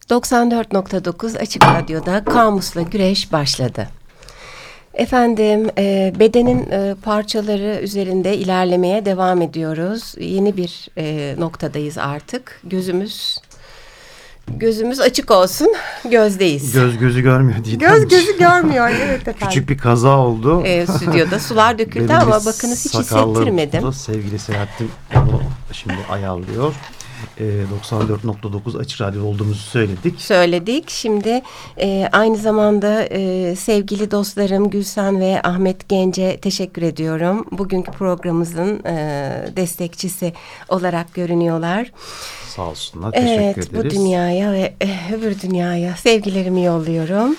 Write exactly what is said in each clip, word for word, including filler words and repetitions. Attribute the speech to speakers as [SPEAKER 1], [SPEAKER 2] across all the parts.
[SPEAKER 1] doksan dört nokta dokuz Açık Radyo'da Kamus'la Güreş başladı. Efendim, e, bedenin e, parçaları üzerinde ilerlemeye devam ediyoruz. Yeni bir e, noktadayız artık. Gözümüz gözümüz açık olsun, gözdeyiz.
[SPEAKER 2] Göz gözü görmüyor diye.
[SPEAKER 1] Göz gözü görmüyor, evet efendim.
[SPEAKER 2] Küçük bir kaza oldu.
[SPEAKER 1] E, stüdyoda sular döküldü ama bakınız hiç hissettirmedim.
[SPEAKER 2] Sevgili Selahattin onu şimdi ayarlıyor. doksan dört nokta dokuz Açık Radyo olduğumuzu söyledik.
[SPEAKER 1] Söyledik. Şimdi e, aynı zamanda e, sevgili dostlarım Gülsen ve Ahmet Genç'e teşekkür ediyorum. Bugünkü programımızın e, destekçisi olarak görünüyorlar.
[SPEAKER 2] Sağ olsunlar. Teşekkür
[SPEAKER 1] evet,
[SPEAKER 2] ederiz.
[SPEAKER 1] Evet, bu dünyaya ve e, öbür dünyaya sevgilerimi yolluyorum.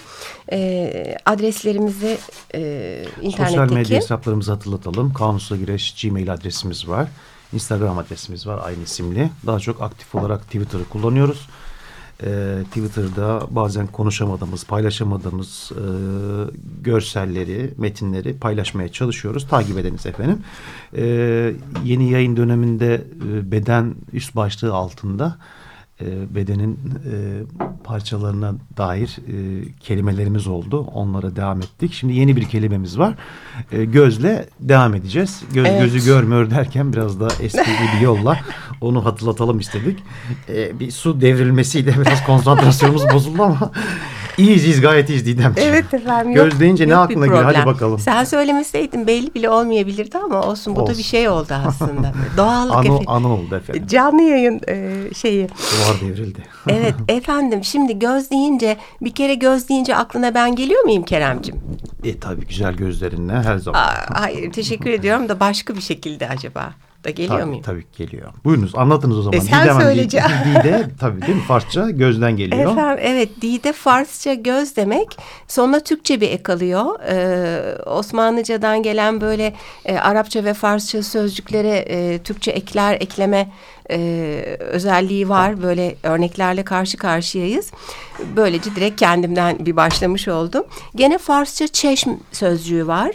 [SPEAKER 1] E, adreslerimizi e, internetteki...
[SPEAKER 2] Sosyal medya hesaplarımızı hatırlatalım. Kamusla Güreş Gmail adresimiz var. Instagram adresimiz var aynı isimli. Daha çok aktif olarak Twitter'ı kullanıyoruz. Ee, Twitter'da bazen konuşamadığımız, paylaşamadığımız e, görselleri, metinleri paylaşmaya çalışıyoruz. Takip ediniz efendim. Ee, yeni yayın döneminde e, beden üst başlığı altında e, bedenin e, parçalarına dair e, kelimelerimiz oldu. Onlara devam ettik. Şimdi yeni bir kelimemiz var. E, gözle devam edeceğiz. Göz evet. Gözü görmüyor derken biraz daha eski bir yolla onu hatırlatalım istedik. E, bir su devrilmesiyle biraz konsantrasyonumuz bozuldu ama iyiyiz, iyiyiz gayet iyiyiz Didem.
[SPEAKER 1] Evet efendim.
[SPEAKER 2] Göz yok, deyince yok ne aklına geliyor? Hadi bakalım.
[SPEAKER 1] Sen söylemeseydin belli bile olmayabilirdi ama olsun. Bu olsun. Da bir şey oldu aslında. Doğallık
[SPEAKER 2] anı,
[SPEAKER 1] efendim.
[SPEAKER 2] Anı oldu efendim.
[SPEAKER 1] Canlı yayın e, şeyi.
[SPEAKER 2] Duvar devrildi.
[SPEAKER 1] Evet efendim, şimdi göz deyince bir kere göz deyince aklına ben geliyor muyum Keremcim?
[SPEAKER 2] E tabii güzel gözlerinle her zaman.
[SPEAKER 1] Aa, hayır teşekkür ediyorum da başka bir şekilde acaba da geliyor
[SPEAKER 2] tabii,
[SPEAKER 1] muyum?
[SPEAKER 2] Tabii geliyor. Buyurunuz anlatınız o zaman.
[SPEAKER 1] E sen
[SPEAKER 2] Didem
[SPEAKER 1] söyleyeceğim.
[SPEAKER 2] Dide tabii değil mi? Farsça gözden geliyor.
[SPEAKER 1] Efendim, evet Dide Farsça göz demek. Sonra Türkçe bir ek alıyor. Ee, Osmanlıcadan gelen böyle e, Arapça ve Farsça sözcüklere e, Türkçe ekler ekleme e, özelliği var. Böyle örneklerle karşı karşıyayız. Böylece direkt kendimden bir başlamış oldum. Gene Farsça çeşm sözcüğü var.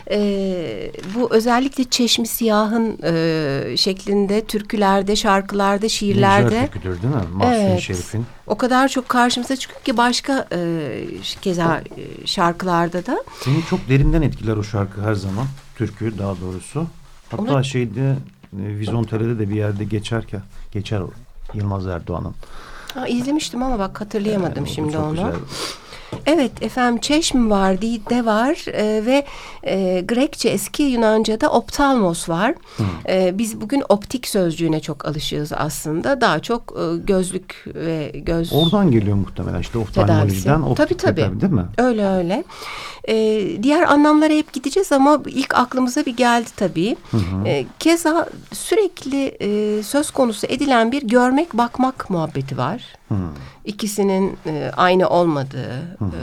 [SPEAKER 1] E, bu özellikle çeşmi siyahın e, şeklinde türkülerde, şarkılarda, şiirlerde.
[SPEAKER 2] Güzel türküdür değil mi? Mahsuni
[SPEAKER 1] evet.
[SPEAKER 2] Şerif'in.
[SPEAKER 1] O kadar çok karşımıza çıkıyor ki başka e, keza e, şarkılarda da.
[SPEAKER 2] Seni çok derinden etkiler o şarkı her zaman. Türkü daha doğrusu. Hatta Onu... şeyde e, Vizontele'de de bir yerde geçerken geçer o Yılmaz Erdoğan'ın.
[SPEAKER 1] Ha, izlemiştim ama bak hatırlayamadım yani, şimdi onu.
[SPEAKER 2] Güzel.
[SPEAKER 1] Evet efendim, çeşm var, dide var e, ve e, Grekçe, eski Yunanca'da optalmos var. E, biz bugün optik sözcüğüne çok alışığız aslında. Daha çok e, gözlük ve göz...
[SPEAKER 2] Oradan geliyor muhtemelen işte oftalmolojiden. Optik
[SPEAKER 1] tabii tabii.
[SPEAKER 2] Tabii, değil mi?
[SPEAKER 1] Öyle öyle. E, diğer anlamlara hep gideceğiz ama ilk aklımıza bir geldi tabii. Hı hı. E, keza sürekli e, söz konusu edilen bir görmek bakmak muhabbeti var. Hı. İkisinin e, aynı olmadığı e,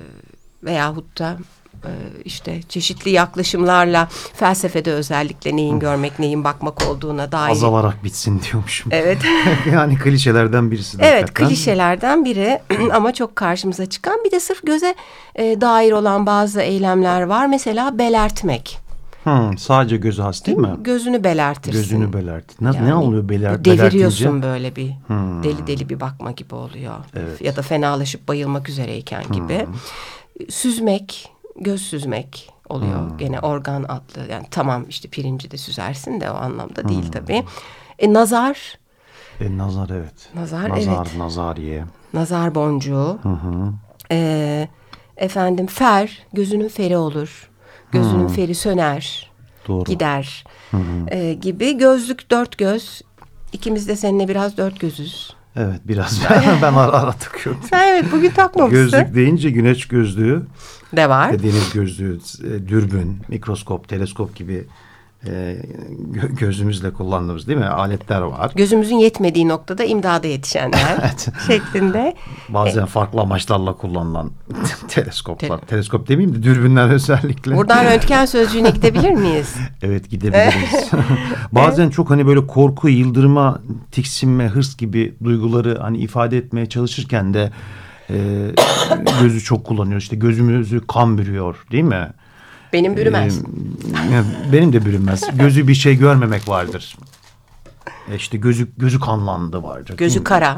[SPEAKER 1] veyahut da e, işte çeşitli yaklaşımlarla felsefede özellikle neyin görmek neyin bakmak olduğuna dair.
[SPEAKER 2] Azalarak bitsin diyormuşum.
[SPEAKER 1] Evet.
[SPEAKER 2] Yani klişelerden birisi.
[SPEAKER 1] Evet,
[SPEAKER 2] hakikaten.
[SPEAKER 1] klişelerden biri ama çok karşımıza çıkan. Bir de sırf göze e, dair olan bazı eylemler var. Mesela belertmek.
[SPEAKER 2] Hmm, sadece gözü has değil, değil mi?
[SPEAKER 1] Gözünü belertirsin.
[SPEAKER 2] Gözünü belert. Ne, yani, ne oluyor beler,
[SPEAKER 1] deviriyorsun
[SPEAKER 2] belertince?
[SPEAKER 1] Böyle bir hmm. deli deli bir bakma gibi oluyor.
[SPEAKER 2] Evet.
[SPEAKER 1] Ya da fenalaşıp bayılmak üzereyken gibi. Hmm. Süzmek, göz süzmek oluyor. Hmm. Gene organ adlı. Yani tamam işte pirinci de süzersin de o anlamda hmm. değil tabii. E, nazar.
[SPEAKER 2] E, nazar evet.
[SPEAKER 1] Nazar,
[SPEAKER 2] nazar
[SPEAKER 1] evet.
[SPEAKER 2] Nazariye.
[SPEAKER 1] Nazar boncuğu.
[SPEAKER 2] Hı hı.
[SPEAKER 1] E, efendim fer, gözünün feri olur. Gözünün hmm. feri söner, Doğru. gider hı hı. E, gibi. Gözlük dört göz. İkimiz de seninle biraz dört gözüz.
[SPEAKER 2] Evet biraz. Ben ara ara takıyorum.
[SPEAKER 1] Sen evet bugün takmamışsın.
[SPEAKER 2] Gözlük deyince güneş gözlüğü
[SPEAKER 1] de var.
[SPEAKER 2] Deniz gözlüğü, dürbün, mikroskop, teleskop gibi e, gözümüzle kullandığımız değil mi? Aletler var.
[SPEAKER 1] Gözümüzün yetmediği noktada imdada yetişenler evet. şeklinde.
[SPEAKER 2] Bazen e, farklı amaçlarla kullanılan teleskoplar. Te- Teleskop demeyeyim de dürbünler özellikle.
[SPEAKER 1] Buradan röntgen sözcüğüne gidebilir miyiz?
[SPEAKER 2] Evet gidebiliriz. Bazen evet. çok hani böyle korku, yıldırma, tiksinme, hırs gibi duyguları hani ifade etmeye çalışırken de e, gözü çok kullanıyor. İşte gözümüzü kan bürüyor değil mi?
[SPEAKER 1] Benim bürümez.
[SPEAKER 2] Ee, benim de bürünmez. Gözü bir şey görmemek vardır. İşte gözü gözü kanlandı vardır.
[SPEAKER 1] Gözü kara.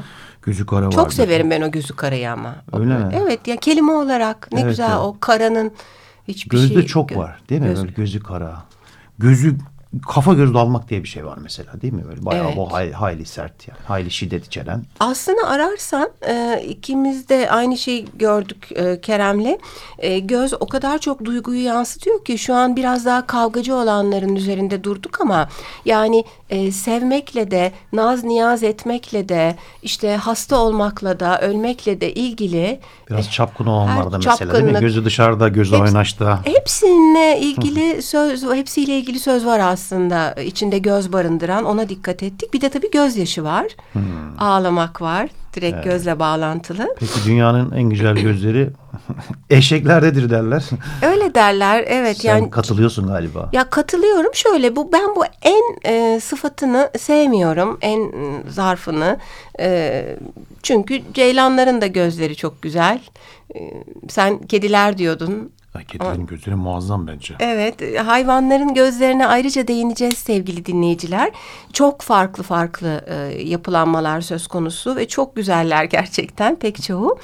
[SPEAKER 2] Gözü kara var.
[SPEAKER 1] Çok severim ben o gözü karayı ama.
[SPEAKER 2] Öyle mi?
[SPEAKER 1] Evet, ya kelime olarak ne
[SPEAKER 2] evet,
[SPEAKER 1] güzel evet. O karanın hiçbir
[SPEAKER 2] Gözde
[SPEAKER 1] şey.
[SPEAKER 2] çok gö- var değil mi? Göz. Böyle gözü kara. Gözü kafa göz dalmak diye bir şey var mesela değil mi? Böyle bayağı evet. Bu hay, hayli sert yani. Hayli şiddet içeren.
[SPEAKER 1] Aslında ararsan e, ikimiz de aynı şeyi gördük e, Kerem'le. E, göz o kadar çok duyguyu yansıtıyor ki şu an biraz daha kavgacı olanların üzerinde durduk ama yani e, sevmekle de, naz niyaz etmekle de, işte hasta olmakla da, ölmekle de ilgili.
[SPEAKER 2] Biraz çapkın olanlarda mesela değil mi? Gözü dışarıda, gözü hepsi, oynaşta.
[SPEAKER 1] Hepsine ilgili söz, hepsiyle ilgili söz var aslında. İçinde göz barındıran, ona dikkat ettik. Bir de tabii gözyaşı var. Hmm. Ağlamak var. Direkt evet. Gözle bağlantılı.
[SPEAKER 2] Peki dünyanın en güzel gözleri eşeklerdedir derler.
[SPEAKER 1] Öyle derler evet.
[SPEAKER 2] Sen yani katılıyorsun galiba.
[SPEAKER 1] Ya katılıyorum. Şöyle bu ben bu en e, sıfatını sevmiyorum. En e, zarfını. E, çünkü ceylanların da gözleri çok güzel. E, sen kediler diyordun.
[SPEAKER 2] Kedilerin gözleri muazzam bence.
[SPEAKER 1] Evet, hayvanların gözlerine ayrıca değineceğiz sevgili dinleyiciler. Çok farklı farklı e, yapılanmalar söz konusu ve çok güzeller gerçekten pek çoğu.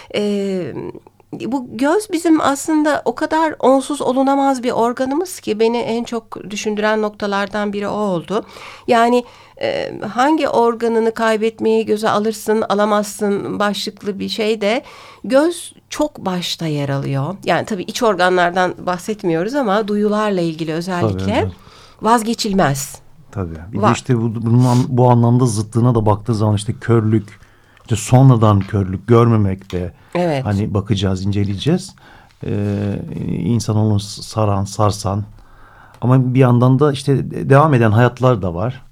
[SPEAKER 1] E, bu göz bizim aslında o kadar onsuz olunamaz bir organımız ki beni en çok düşündüren noktalardan biri o oldu. Yani e, hangi organını kaybetmeyi göze alırsın alamazsın başlıklı bir şey de göz çok başta yer alıyor. Yani tabii iç organlardan bahsetmiyoruz ama duyularla ilgili özellikle tabii, vazgeçilmez.
[SPEAKER 2] Tabii. Bir Va- de işte bu, bunun, bu anlamda zıttına da baktığı zaman işte körlük, işte sonradan körlük, görmemek de evet. Hani bakacağız, inceleyeceğiz. Ee, insanoğlunu saran, sarsan ama bir yandan da işte devam eden hayatlar da var.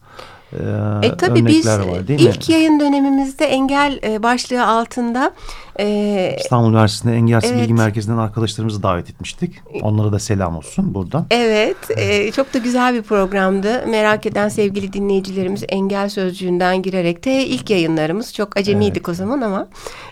[SPEAKER 2] Ee,
[SPEAKER 1] e tabii biz var, ilk mi? Yayın dönemimizde engel e, başlığı altında
[SPEAKER 2] e, İstanbul Üniversitesi'nde Engelsiz evet. Bilgi Merkezi'nden arkadaşlarımızı davet etmiştik. Onlara da selam olsun buradan.
[SPEAKER 1] Evet, e, çok da güzel bir programdı. Merak eden sevgili dinleyicilerimiz engel sözcüğünden girerek de ilk yayınlarımız çok acemiydik evet. O zaman ama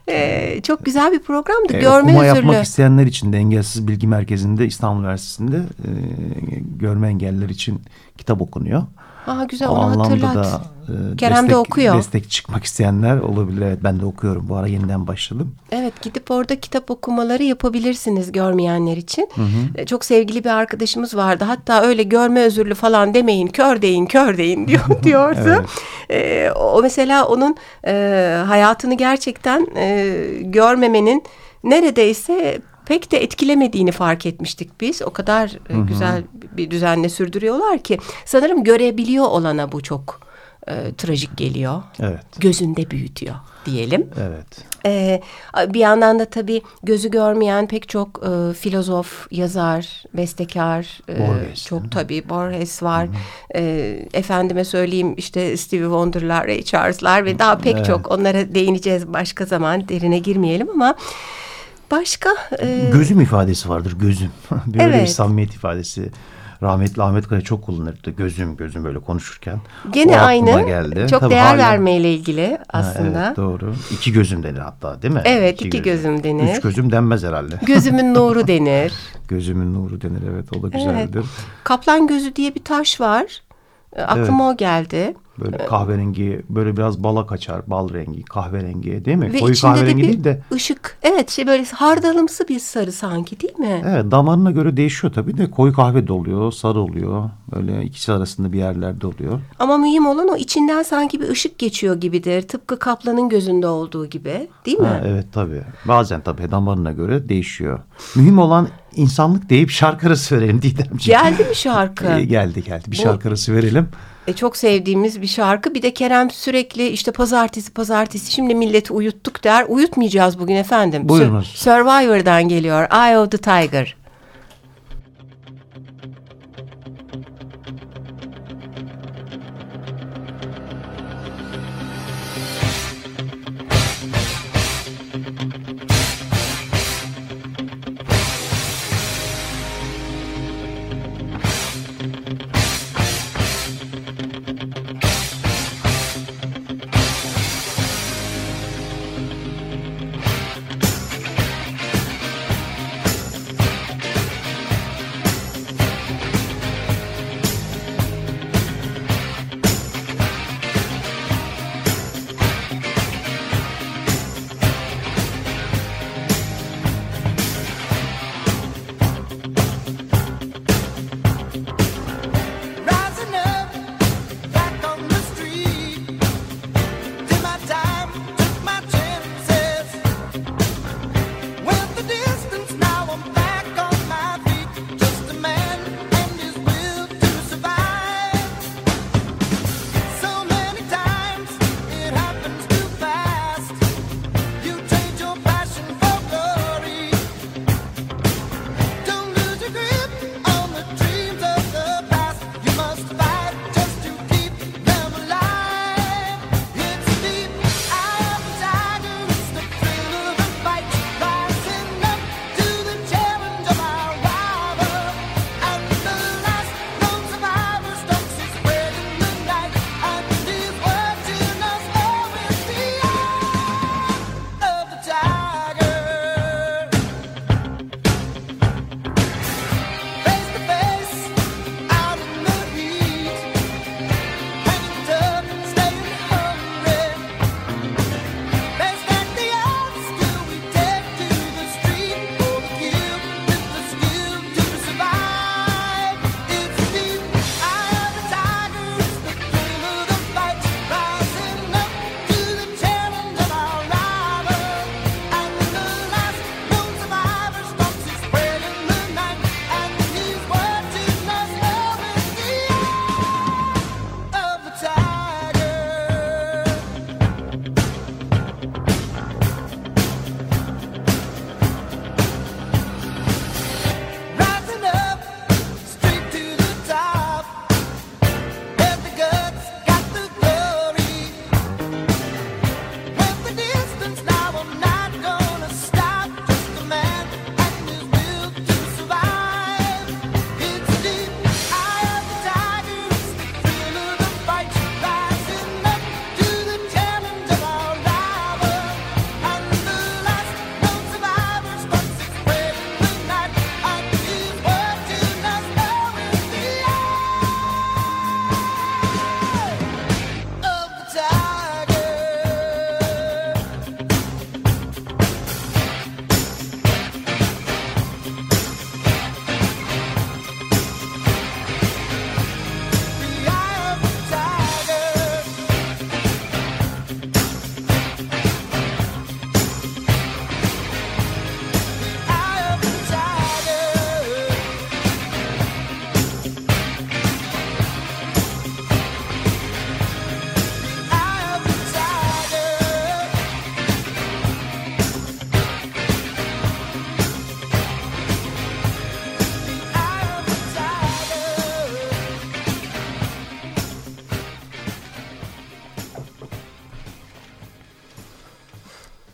[SPEAKER 1] e, çok güzel bir programdı. E, görme
[SPEAKER 2] okuma
[SPEAKER 1] özürlü.
[SPEAKER 2] Yapmak isteyenler için de Engelsiz Bilgi Merkezi'nde İstanbul Üniversitesi'nde e, görme engelliler için kitap okunuyor.
[SPEAKER 1] Aa, güzel, onu hatırlat. Da, e, Kerem
[SPEAKER 2] destek,
[SPEAKER 1] de okuyor.
[SPEAKER 2] Destek çıkmak isteyenler olabilir. Evet, ben de okuyorum. Bu ara yeniden başladım.
[SPEAKER 1] Evet, gidip orada kitap okumaları yapabilirsiniz görmeyenler için. Hı hı. Çok sevgili bir arkadaşımız vardı. Hatta öyle görme özürlü falan demeyin, kör deyin, kör deyin diyor, diyordu. Evet. E, o mesela onun e, hayatını gerçekten e, görmemenin neredeyse pek de etkilemediğini fark etmiştik biz. O kadar hı hı. güzel bir düzenle sürdürüyorlar ki sanırım görebiliyor olana bu çok e, trajik geliyor.
[SPEAKER 2] Evet.
[SPEAKER 1] Gözünde büyütüyor diyelim.
[SPEAKER 2] Evet.
[SPEAKER 1] Ee, bir yandan da tabii gözü görmeyen pek çok e, filozof, yazar, bestekar, e,
[SPEAKER 2] Borges,
[SPEAKER 1] çok tabii Borges var. E, efendime söyleyeyim işte Stevie Wonder'lar, Ray Charles'lar ve daha pek evet. çok onlara değineceğiz başka zaman, derine girmeyelim ama başka... E...
[SPEAKER 2] Gözüm ifadesi vardır, gözüm. Böyle evet. Bir samimiyet ifadesi. Rahmetli Ahmet Kaya çok kullanırdı. Gözüm, gözüm böyle konuşurken.
[SPEAKER 1] Gene aynı.
[SPEAKER 2] Geldi.
[SPEAKER 1] Çok
[SPEAKER 2] tabii
[SPEAKER 1] değer
[SPEAKER 2] hala...
[SPEAKER 1] vermeyle ilgili aslında.
[SPEAKER 2] Ha, evet, doğru. İki gözüm denir hatta değil mi?
[SPEAKER 1] Evet, iki, iki gözüm. gözüm denir.
[SPEAKER 2] Üç gözüm denmez herhalde.
[SPEAKER 1] Gözümün nuru denir.
[SPEAKER 2] Gözümün nuru denir, evet, o da güzeldir. Evet.
[SPEAKER 1] Kaplan gözü diye bir taş var. Aklıma evet. o geldi.
[SPEAKER 2] Böyle kahverengi, böyle biraz bala kaçar, bal rengi, kahverengi değil mi?
[SPEAKER 1] Ve
[SPEAKER 2] koyu kahverengi de değil de
[SPEAKER 1] ışık. Evet, şey böyle hardalımsı bir sarı sanki değil mi?
[SPEAKER 2] Evet, damarına göre değişiyor tabii de koyu kahve de oluyor, sarı oluyor. Böyle ikisi arasında bir yerlerde oluyor.
[SPEAKER 1] Ama mühim olan o içinden sanki bir ışık geçiyor gibidir. Tıpkı kaplanın gözünde olduğu gibi, değil mi?
[SPEAKER 2] Ha, evet tabii. Bazen tabii damarına göre değişiyor. Mühim olan insanlık deyip şarkı arası verelim Didemciğim.
[SPEAKER 1] Geldi mi şarkı?
[SPEAKER 2] e, geldi geldi. Bir Bu... şarkı arası verelim.
[SPEAKER 1] E, çok sevdiğimiz bir şarkı. Bir de Kerem sürekli işte pazartesi pazartesi şimdi milleti uyuttuk der. Uyutmayacağız bugün efendim.
[SPEAKER 2] Buyurunuz.
[SPEAKER 1] Survivor'dan geliyor. Eye of the Tiger.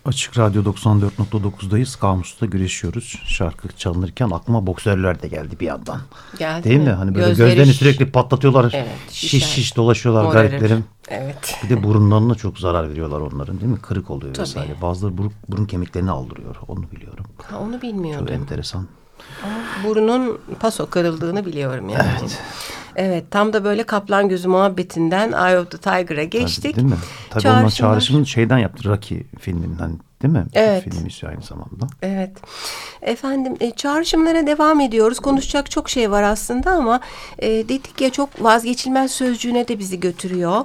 [SPEAKER 2] Açık Radyo doksan dört nokta dokuzdayız. Kamus'ta güreşiyoruz. Şarkı çalınırken aklıma boksörler de geldi bir yandan.
[SPEAKER 1] Geldi
[SPEAKER 2] Değil mi?
[SPEAKER 1] mi?
[SPEAKER 2] Hani böyle
[SPEAKER 1] Gözleri
[SPEAKER 2] gözlerini
[SPEAKER 1] şiş-
[SPEAKER 2] sürekli patlatıyorlar.
[SPEAKER 1] Evet,
[SPEAKER 2] şiş
[SPEAKER 1] şişer.
[SPEAKER 2] şiş dolaşıyorlar
[SPEAKER 1] Morarır.
[SPEAKER 2] gariplerim.
[SPEAKER 1] Evet.
[SPEAKER 2] Bir de burunlarına çok zarar veriyorlar onların, değil mi? Kırık oluyor
[SPEAKER 1] Tabii.
[SPEAKER 2] vesaire. Bazıları burun, burun kemiklerini aldırıyor. Onu biliyorum.
[SPEAKER 1] Ha, onu bilmiyordum.
[SPEAKER 2] Çok enteresan.
[SPEAKER 1] Ama burnun paso kırıldığını biliyorum yani.
[SPEAKER 2] Evet.
[SPEAKER 1] Evet, tam da böyle kaplan gözü muhabbetinden Eye of the Tiger'a geçtik.
[SPEAKER 2] Tabii, değil mi? Tabii
[SPEAKER 1] Çağrışımlar.
[SPEAKER 2] onun çağrışımını şeyden yaptı. Rocky filminden, değil mi?
[SPEAKER 1] Evet.
[SPEAKER 2] Film ismi aynı zamanda.
[SPEAKER 1] Evet. Efendim e, çağrışımlara devam ediyoruz. Konuşacak çok şey var aslında ama e, dedik ya, çok vazgeçilmez sözcüğüne de bizi götürüyor.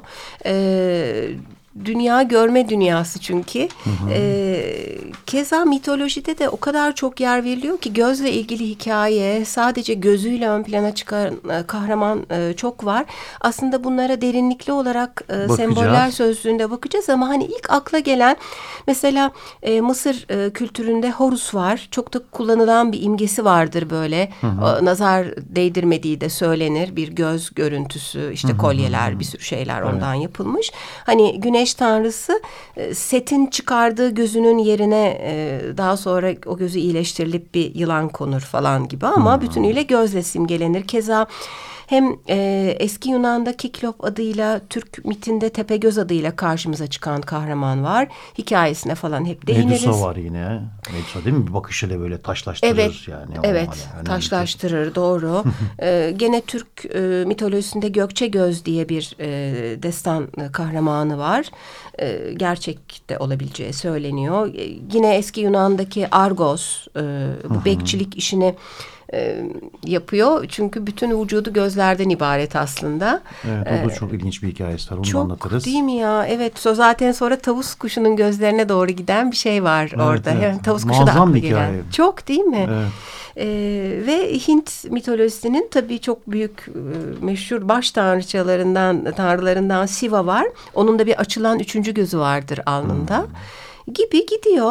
[SPEAKER 1] E, Dünya görme dünyası çünkü. Hı hı. E, keza mitolojide de o kadar çok yer veriliyor ki gözle ilgili hikaye, sadece gözüyle ön plana çıkan e, kahraman e, çok var. Aslında bunlara derinlikli olarak e, semboller sözlüğünde bakacağız ama hani ilk akla gelen mesela e, Mısır e, kültüründe Horus var. Çok da kullanılan bir imgesi vardır böyle. Hı hı. O, nazar değdirmediği de söylenir. Bir göz görüntüsü, işte hı hı. kolyeler, bir sürü şeyler evet. ondan yapılmış. Hani güneş tanrısı Set'in çıkardığı gözünün yerine daha sonra o gözü iyileştirilip bir yılan konur falan gibi ama hmm. bütünüyle gözle simgelenir. Keza hem e, eski Yunan'da Kiklop adıyla, Türk mitinde Tepegöz adıyla karşımıza çıkan kahraman var. Hikayesine falan hep değiniriz.
[SPEAKER 2] Medusa var yine. Medusa değil mi? Bir bakışıyla böyle taşlaştırır
[SPEAKER 1] evet,
[SPEAKER 2] yani.
[SPEAKER 1] Evet, hani taşlaştırır doğru. ee, gene Türk e, mitolojisinde Gökçe Göz diye bir e, destan kahramanı var. E, gerçek de olabileceği söyleniyor. E, yine eski Yunan'daki Argos, e, bu bekçilik işini E, yapıyor. Çünkü bütün vücudu gözlerden ibaret aslında.
[SPEAKER 2] Evet, o da çok ee, ilginç bir hikayesi var. Onu
[SPEAKER 1] çok,
[SPEAKER 2] anlatırız.
[SPEAKER 1] Değil mi ya? Evet. Zaten sonra tavus kuşunun gözlerine doğru giden bir şey var evet, orada. Evet. Yani, tavus kuşu da aklı gelen. Çok değil mi?
[SPEAKER 2] Evet.
[SPEAKER 1] Ee, ve Hint mitolojisinin tabii çok büyük e, meşhur baş tanrıçalarından, tanrılarından Siva var. Onun da bir açılan üçüncü gözü vardır alnında. Hmm. Gibi gidiyor.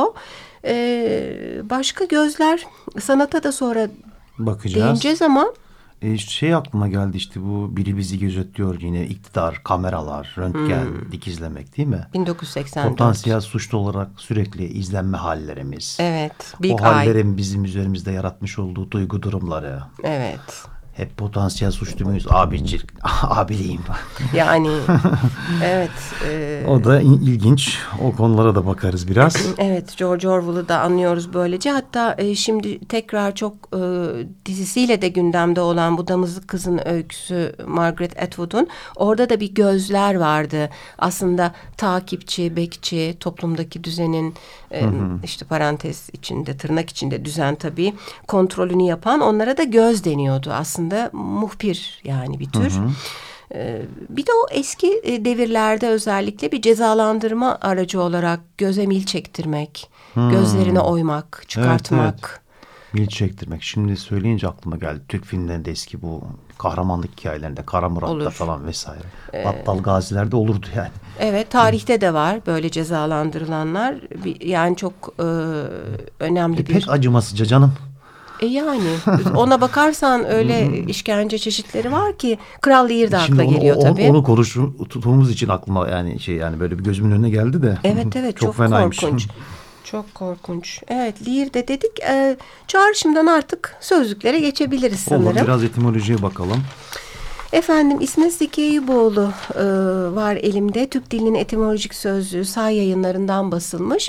[SPEAKER 1] Ee, başka gözler sanata da sonra
[SPEAKER 2] bakacağız.
[SPEAKER 1] Değineceğiz ama.
[SPEAKER 2] E, şey aklıma geldi işte, bu biri bizi gözetliyor yine, iktidar, kameralar, röntgen, hmm. dikizlemek değil mi?
[SPEAKER 1] bin dokuz yüz seksen dört.
[SPEAKER 2] Potansiyel suçlu olarak sürekli izlenme hallerimiz.
[SPEAKER 1] Evet. Big
[SPEAKER 2] o hallerin eye. Bizim üzerimizde yaratmış olduğu duygu durumları.
[SPEAKER 1] Evet.
[SPEAKER 2] Hep potansiyel suçlu muyuz? Abicik, abiliyim.
[SPEAKER 1] Yani evet. E,
[SPEAKER 2] o da ilginç. O konulara da bakarız biraz.
[SPEAKER 1] Evet, George Orwell'ı da anlıyoruz böylece. Hatta e, şimdi tekrar çok e, dizisiyle de gündemde olan bu Damızlık Kızın öyküsü Margaret Atwood'un. Orada da bir gözler vardı. Aslında takipçi, bekçi, toplumdaki düzenin e, hı hı. işte parantez içinde, tırnak içinde düzen tabii, kontrolünü yapan, onlara da göz deniyordu aslında. Muhbir yani bir tür. Hı hı. Ee, bir de o eski devirlerde özellikle bir cezalandırma aracı olarak göze mil çektirmek, hmm. gözlerine oymak, çıkartmak. Evet, evet.
[SPEAKER 2] Mil çektirmek. Şimdi söyleyince aklıma geldi. Türk filmlerinde eski bu kahramanlık hikayelerinde, Kara Murat'ta falan vesaire. Ee, Battal Gaziler'de olurdu yani.
[SPEAKER 1] Evet, tarihte de var böyle cezalandırılanlar. Yani çok e, önemli
[SPEAKER 2] e,
[SPEAKER 1] bir...
[SPEAKER 2] Pek acımasızca canım.
[SPEAKER 1] E yani ona bakarsan öyle işkence çeşitleri var ki Kral Lear da akla geliyor
[SPEAKER 2] o,
[SPEAKER 1] tabii.
[SPEAKER 2] Onu konuştuğumuz için aklıma yani şey yani böyle bir gözümün önüne geldi de.
[SPEAKER 1] Evet evet çok, çok korkunç. Çok korkunç. Evet, Lear de dedik. E, çağrışımdan artık sözlüklere geçebiliriz sanırım.
[SPEAKER 2] Olur, biraz etimolojiye bakalım.
[SPEAKER 1] Efendim, İsmet Zeki Eyüboğlu e, var elimde. Türk Dilinin Etimolojik Sözlüğü Say Yayınlarından basılmış.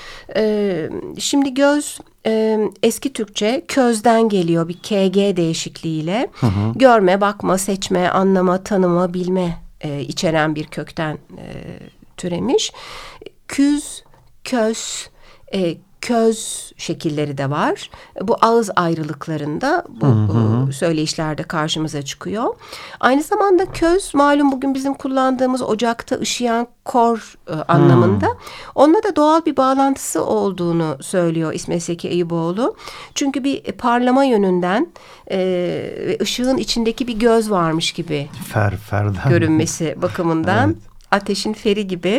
[SPEAKER 1] E, şimdi göz e, eski Türkçe közden geliyor, bir K G değişikliğiyle. Hı hı. Görme, bakma, seçme, anlama, tanıma, bilme e, içeren bir kökten e, türemiş. Küz, köz, e, köz şekilleri de var. Bu ağız ayrılıklarında bu hı hı. söyleyişlerde karşımıza çıkıyor. Aynı zamanda köz, malum bugün bizim kullandığımız ocakta ışıyan kor e, anlamında. Hmm. Onunla da doğal bir bağlantısı olduğunu söylüyor İsmet Zeki Eyüboğlu. Çünkü bir parlama yönünden e, ve ışığın içindeki bir göz varmış gibi
[SPEAKER 2] fer, ferden.
[SPEAKER 1] görünmesi bakımından evet. Ateşin feri gibi.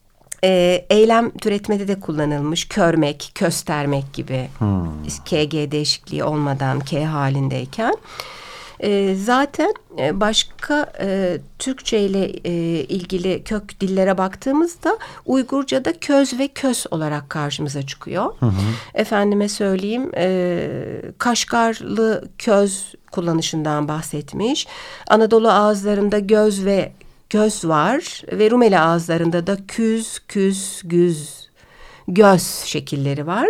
[SPEAKER 1] E, eylem türetmede de kullanılmış. Körmek, köstermek gibi. Hmm. K G değişikliği olmadan K halindeyken. E, zaten e, başka e, Türkçe ile e, ilgili kök dillere baktığımızda Uygurca'da köz ve kös olarak karşımıza çıkıyor. Hı hı. Efendime söyleyeyim e, Kaşgarlı köz kullanışından bahsetmiş. Anadolu ağızlarında göz ve göz var ve Rumeli ağızlarında da küz, küs, güz, göz şekilleri var.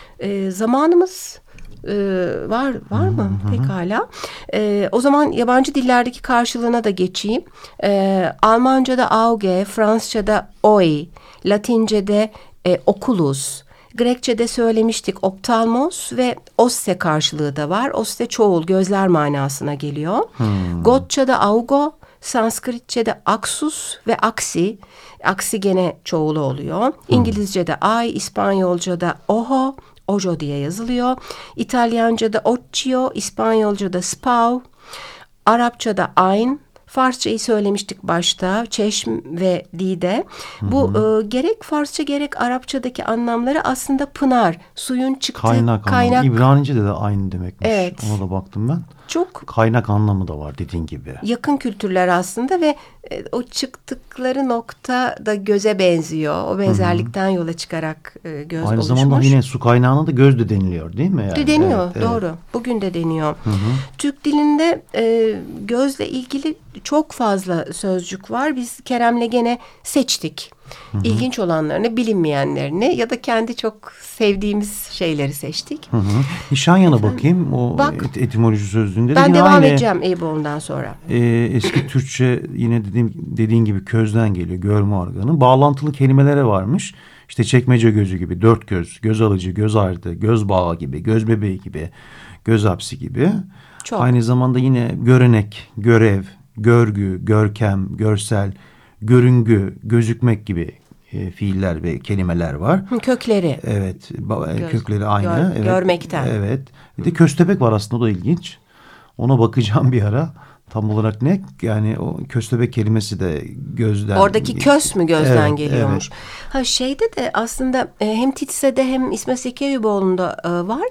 [SPEAKER 1] E, zamanımız e, var var mı? Hı hı. Pekala. E, o zaman yabancı dillerdeki karşılığına da geçeyim. E, Almanca'da Auge, Fransızca'da Oi, Latince'de e, Oculus, Grekçe'de söylemiştik optalmos ve oste karşılığı da var. Oste çoğul, gözler manasına geliyor. Hmm. Gotça'da augo, Sanskritçe'de aksus ve aksi. Aksi gene çoğulu oluyor. Hmm. İngilizce'de ay, İspanyolca'da ojo, ojo diye yazılıyor. İtalyanca'da occhio, İspanyolca'da spau, Arapça'da ayn, Farsçayı söylemiştik başta, çeşm ve dide. Bu e, gerek Farsça gerek Arapçadaki anlamları aslında pınar, suyun çıktığı
[SPEAKER 2] kaynak.
[SPEAKER 1] kaynak.
[SPEAKER 2] İbranice'de de aynı demekmiş.
[SPEAKER 1] Evet.
[SPEAKER 2] Ona da baktım ben.
[SPEAKER 1] Çok
[SPEAKER 2] kaynak anlamı da var dediğin gibi.
[SPEAKER 1] Yakın kültürler aslında ve e, o çıktıkları nokta da göze benziyor. O benzerlikten Hı-hı. yola çıkarak e, göz
[SPEAKER 2] Aynı
[SPEAKER 1] oluşmuş.
[SPEAKER 2] zamanda yine su kaynağına da göz de deniliyor değil mi? Yani?
[SPEAKER 1] De deniyor
[SPEAKER 2] evet,
[SPEAKER 1] doğru.
[SPEAKER 2] Evet.
[SPEAKER 1] Bugün de deniyor.
[SPEAKER 2] Hı-hı.
[SPEAKER 1] Türk dilinde e, gözle ilgili çok fazla sözcük var. Biz Kerem'le gene seçtik. Hı hı. İlginç olanlarını, bilinmeyenlerini ya da kendi çok sevdiğimiz şeyleri seçtik.
[SPEAKER 2] Hı hı. Nişanyana bakayım. O Bak, et, etimoloji sözlüğünde.
[SPEAKER 1] Ben devam aynı, edeceğim Eyüboğlu'ndan sonra.
[SPEAKER 2] E, eski Türkçe yine dediğim, dediğin gibi közden geliyor. Görme organı. Bağlantılı kelimelere varmış. İşte çekmece gözü gibi, dört göz, göz alıcı, göz ardı, göz bağı gibi, göz bebeği gibi, göz hapsi gibi. Çok. Aynı zamanda yine görenek, görev, görgü, görkem, görsel, görüngü, gözükmek gibi e, fiiller ve kelimeler var.
[SPEAKER 1] Kökleri.
[SPEAKER 2] Evet,
[SPEAKER 1] Göz,
[SPEAKER 2] kökleri aynı.
[SPEAKER 1] Gör,
[SPEAKER 2] evet,
[SPEAKER 1] görmekten.
[SPEAKER 2] Evet. Bir de köstebek var aslında, o da ilginç. Ona bakacağım bir ara. Tam olarak ne? Yani o köstebek kelimesi de gözden.
[SPEAKER 1] Oradaki kös mü gözden evet, geliyormuş?
[SPEAKER 2] Evet.
[SPEAKER 1] Ha şeyde de aslında hem Titse'de hem İsmet Zeki Eyüboğlu'nda var.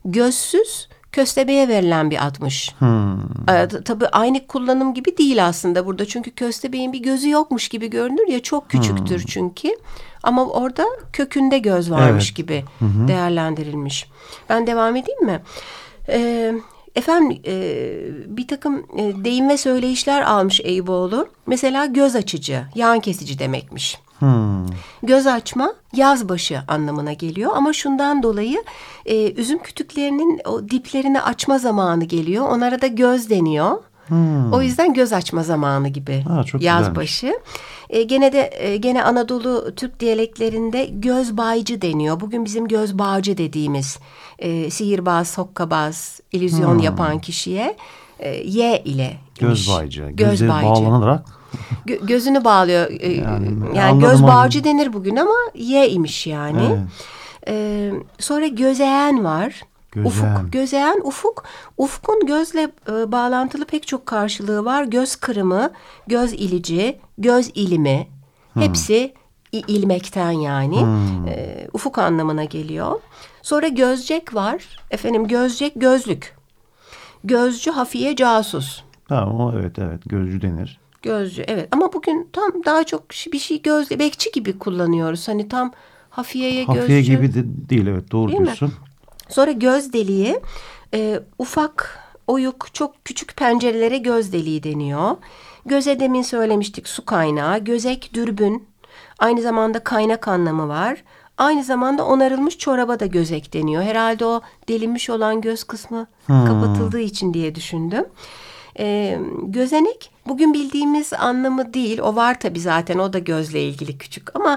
[SPEAKER 1] Gözsüz köstebeğe verilen bir admış. Hmm. Ee, tabii aynı kullanım gibi değil aslında burada. Çünkü köstebeğin bir gözü yokmuş gibi görünür ya, çok küçüktür hmm. çünkü. Ama orada kökünde göz varmış evet. gibi hmm. değerlendirilmiş. Ben devam edeyim mi? Ee, efendim e, bir takım e, deyim ve söyleyişler almış Eyüboğlu. Mesela göz açıcı, yan kesici demekmiş. Hmm. Göz açma yazbaşı anlamına geliyor ama şundan dolayı e, üzüm kütüklerinin o diplerini açma zamanı geliyor. Onlara da göz deniyor. Hmm. O yüzden göz açma zamanı gibi ha, yazbaşı. E, gene de e, gene Anadolu Türk diyaleklerinde göz baycı deniyor. Bugün bizim göz bağcı dediğimiz e, sihirbaz, hokkabaz, illüzyon hmm. yapan kişiye e, Y ile
[SPEAKER 2] göz baycı, göz bağlanarak
[SPEAKER 1] Gö- gözünü bağlıyor. Yani, yani göz bağcı onu denir bugün ama Y imiş yani. Evet. Ee, sonra gözeyen var. Gözeyen. Ufuk, gözeyen, ufuk. Ufkun gözle e, bağlantılı pek çok karşılığı var. Göz kırımı, göz ilici, göz ilimi. Hmm. Hepsi i- ilmekten yani. Hmm. E, ufuk anlamına geliyor. Sonra gözcek var. Efendim gözcek, gözlük. Gözcü, hafiye, casus.
[SPEAKER 2] Tamam, o evet evet gözcü denir.
[SPEAKER 1] Gözcü evet, ama bugün tam daha çok bir şey gözle bekçi gibi kullanıyoruz. Hani tam hafiyeye gözcü.
[SPEAKER 2] Hafiye gibi de değil evet, doğru değil diyorsun. Mi?
[SPEAKER 1] Sonra göz deliği e, ufak, oyuk, çok küçük pencerelere göz deliği deniyor. Göze demin söylemiştik, su kaynağı, gözek, dürbün. Aynı zamanda kaynak anlamı var. Aynı zamanda onarılmış çoraba da gözek deniyor. Herhalde o delinmiş olan göz kısmı hmm. kapatıldığı için diye düşündüm. Ee, gözenek bugün bildiğimiz anlamı değil. O var tabii zaten, o da gözle ilgili küçük ama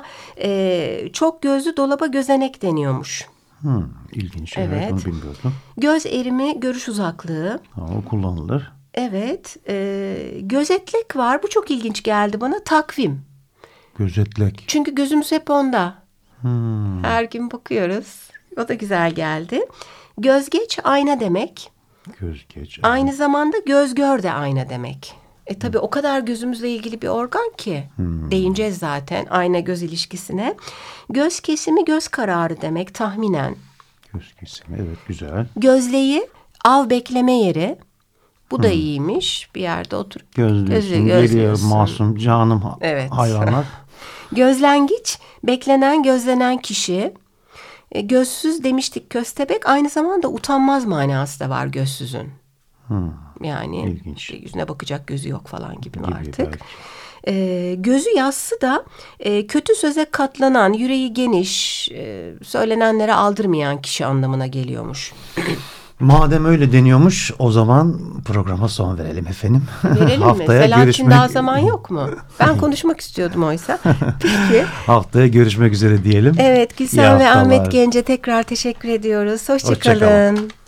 [SPEAKER 1] e, çok gözlü dolaba gözenek deniyormuş.
[SPEAKER 2] Hmm, ilginç. Evet. Evet, onu bilmiyordum.
[SPEAKER 1] Göz erimi, görüş uzaklığı.
[SPEAKER 2] Ha, o kullanılır.
[SPEAKER 1] Evet. E, gözetlek var. Bu çok ilginç geldi bana. Takvim.
[SPEAKER 2] Gözetlek.
[SPEAKER 1] Çünkü gözümüz hep onda.
[SPEAKER 2] Hmm.
[SPEAKER 1] Her gün bakıyoruz. O da güzel geldi. Gözgeç ayna demek.
[SPEAKER 2] Gözgeç.
[SPEAKER 1] Aynı zamanda göz gör de ayna demek. E tabii o kadar gözümüzle ilgili bir organ ki. Hmm. Değineceğiz zaten ayna göz ilişkisine. Göz kesimi göz kararı demek tahminen.
[SPEAKER 2] Göz kesimi evet, güzel.
[SPEAKER 1] Gözleyi av bekleme yeri. Bu da hmm. iyiymiş. Bir yerde oturup
[SPEAKER 2] gözlüyorsun, geliyor masum, canım evet. hayvanlar.
[SPEAKER 1] Gözlengiç, beklenen, gözlenen kişi. E, gözsüz demiştik, köstebek. Aynı zamanda utanmaz manası da var gözsüzün. Hmm. Yani İlginç. Yüzüne bakacak gözü yok falan gibi, gibi artık. E, gözü yassı da e, kötü söze katlanan, yüreği geniş, e, söylenenlere aldırmayan kişi anlamına geliyormuş.
[SPEAKER 2] Madem öyle deniyormuş, o zaman programa son verelim efendim.
[SPEAKER 1] Verelim Haftaya mi? Selahattin görüşmek... daha zaman yok mu? Ben konuşmak istiyordum oysa. Peki.
[SPEAKER 2] Haftaya görüşmek üzere diyelim.
[SPEAKER 1] Evet, Gülsen ve Ahmet Gence'ye tekrar teşekkür ediyoruz. Hoşça kalın.